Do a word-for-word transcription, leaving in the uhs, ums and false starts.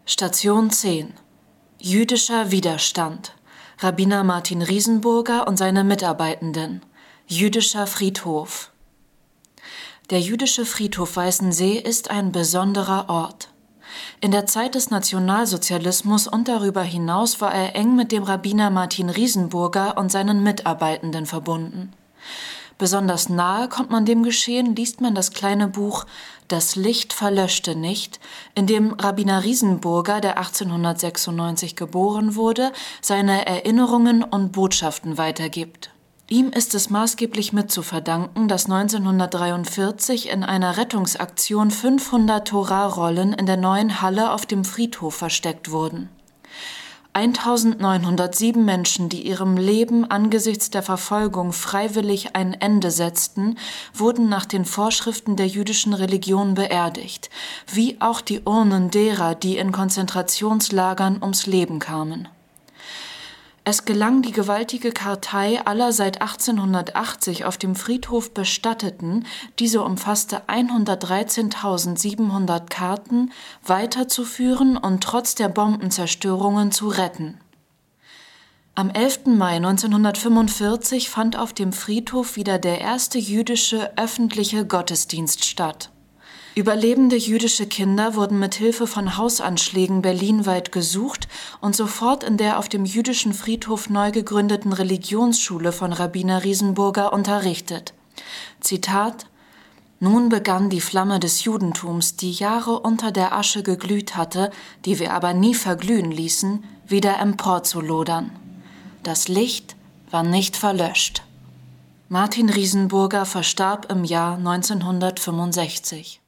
Station zehn. Jüdischer Widerstand. Rabbiner Martin Riesenburger und seine Mitarbeitenden. Jüdischer Friedhof. Der jüdische Friedhof Weißensee ist ein besonderer Ort. In der Zeit des Nationalsozialismus und darüber hinaus war er eng mit dem Rabbiner Martin Riesenburger und seinen Mitarbeitenden verbunden. Besonders nahe kommt man dem Geschehen, liest man das kleine Buch »Das Licht verlöschte nicht«, in dem Rabbiner Riesenburger, der achtzehnhundertsechsundneunzig geboren wurde, seine Erinnerungen und Botschaften weitergibt. Ihm ist es maßgeblich mit zu verdanken, dass neunzehnhundertdreiundvierzig in einer Rettungsaktion fünfhundert Torah-Rollen in der neuen Halle auf dem Friedhof versteckt wurden. eintausendneunhundertsieben Menschen, die ihrem Leben angesichts der Verfolgung freiwillig ein Ende setzten, wurden nach den Vorschriften der jüdischen Religion beerdigt, wie auch die Urnen derer, die in Konzentrationslagern ums Leben kamen. Es gelang, die gewaltige Kartei aller seit achtzehnhundertachtzig auf dem Friedhof Bestatteten, diese umfasste hundertdreizehntausendsiebenhundert Karten, weiterzuführen und trotz der Bombenzerstörungen zu retten. Am elften Mai neunzehnhundertfünfundvierzig fand auf dem Friedhof wieder der erste jüdische öffentliche Gottesdienst statt. Überlebende jüdische Kinder wurden mit Hilfe von Hausanschlägen berlinweit gesucht und sofort in der auf dem jüdischen Friedhof neu gegründeten Religionsschule von Rabbiner Riesenburger unterrichtet. Zitat: »Nun begann die Flamme des Judentums, die Jahre unter der Asche geglüht hatte, die wir aber nie verglühen ließen, wieder emporzulodern. Das Licht war nicht verlöscht.« Martin Riesenburger verstarb im Jahr neunzehnhundertfünfundsechzig.